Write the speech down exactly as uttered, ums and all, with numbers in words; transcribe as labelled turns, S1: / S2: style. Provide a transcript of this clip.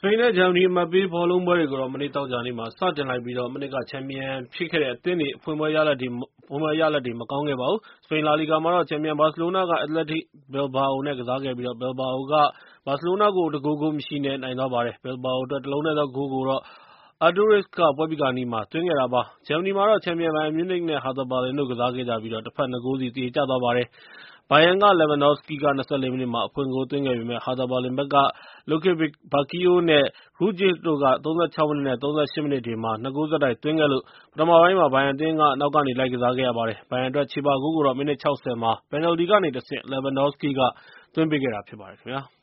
S1: ပိန်နဲ့ဂျာမနီအမှတ်ပေးဘောလုံးပွဲတွေကိုတော့မနေ့သောကြာနေ့မှာစတင်လိုက်ပြီးတော့မနေ့ကချန်ပီယံဖြစ်ခဲ့တဲ့အသင်းတွေအဖွင့်ပွဲရလဒ်တွေဖွင့်ပွဲရလဒ်တွေမကောင်းခဲ့ပါဘူး။စပိန်လာလီဂါမှာတော့ချန်ပီယံဘာစီလိုနာကအက်တလက်တစ်ဘီလ်ဘာအိုနဲ့ကစားခဲ့ပြီးတော့ဘီလ်ဘာအိုကဘာစီလိုနာကိုတဂိုးဂိုးမရှိနဲ့နိုင်သွားပါတယ်။ဘီလ်ဘာအိုအတွက်တလုံးတည်းသောဂိုးကိုတော့Aduriz ကပွဲပြီးကာနီးမှာသွင်းခဲ့တာပါ။ဂျာမနီမှာတော့ချန်ပီယံဘိုင်ယန်မြူးနစ်နဲ့ဟာသာဘာလင်တို့ကစားခဲ့ကြပြီးတော့တစ်ဖက်နှစ်ဂိုးစီသရေကျသွားပါတယ်။ဘိုင်ယန်က Lewandowski က၂၄ မိနစ်မှာအဖွင့်ဂိုးသွင်းခဲ့ပေမဲ့ဟာသာဘာလင်ဘက်က Luke Bacchio နဲ့ Grujic တို့က၃၆ မိနစ်နဲ့၃၈ မိနစ်တွေမှာနှစ်ဂိုးဆက်တိုက်သွင်းခဲ့လို့ပထမပိုင်းမှာဘိုင်ယန်အသင်းကနောက်ကနေလိုက်ကစားခဲ့ရပါတယ်။ဘိုင်ယန်အတွက်ချေပဂိုးကိုတော့မိနစ်၆၀မှာပယ်နယ်လ်တီကနေတဆင့် Lewandowski ကသွင်းပေးခဲ့တာဖြစ်ပါတယ်ခင်ဗျာ။